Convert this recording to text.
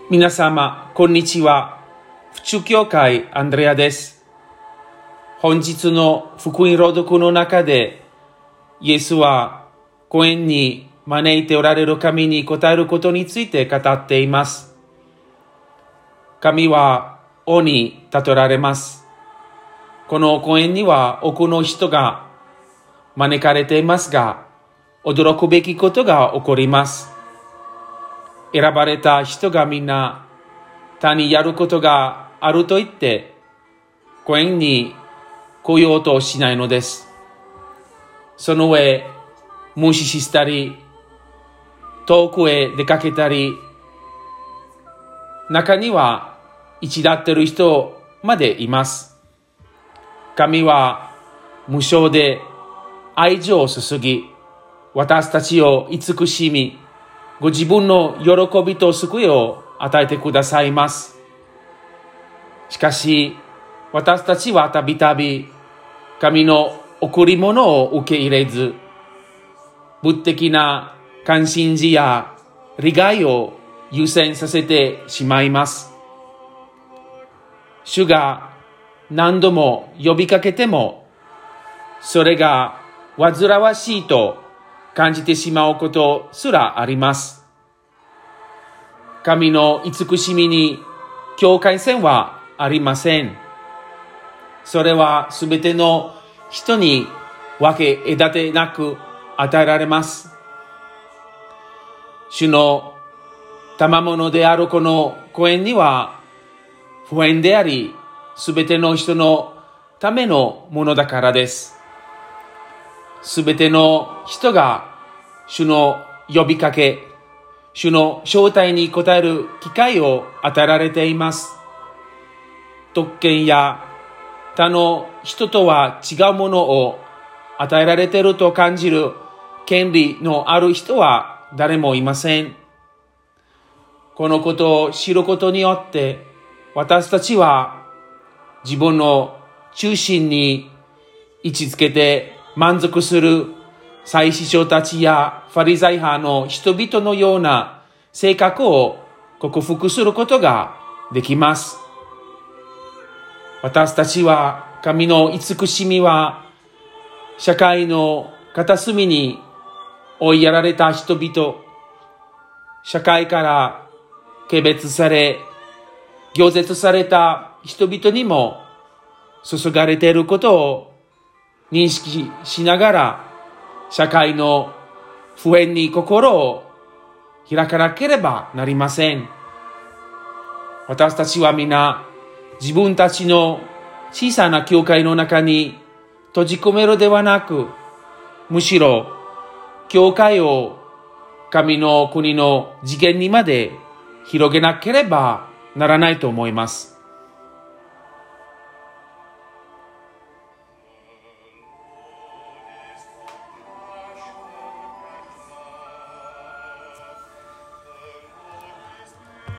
皆様、こんにちは。府中教会アンドレアです。本日の福音朗読の中で、イエスは講演に招いておられる神に応えることについて語っています。神は王に例えられます。この講演には多くの人が招かれていますが、驚くべきことが起こります。選ばれた人がみんな他にやることがあると言って講演に来ようとしないのです。その上、無視したり、遠くへ出かけたり、中には一立っている人までいます。神は無償で愛情を注ぎ、私たちを慈しみ、ご自分の喜びと救いを与えてくださいます。しかし、私たちはたびたび神の贈り物を受け入れず、物的な関心事や利害を優先させてしまいます。主が何度も呼びかけても、それが煩わしいと感じてしまうことすらあります。神の慈しみに境界線はありません。それはすべての人に分け隔てなく与えられます。主の賜物であるこの講演には不変であり、すべての人のためのものだからです。すべての人が主の呼びかけ、主の招待に応える機会を与えられています。特権や他の人とは違うものを与えられていると感じる権利のある人は誰もいません。このことを知ることによって、私たちは自分の中心に位置づけて満足する祭司長たちやファリサイ派の人々のような性格を克服することができます。私たちは神の慈しみは社会の片隅に追いやられた人々、社会から軽蔑され、拒絶された人々にも注がれていることを認識しながら、社会の普遍に心を開かなければなりません。私たちは皆自分たちの小さな教会の中に閉じ込めるではなく、むしろ教会を神の国の次元にまで広げなければならないと思います。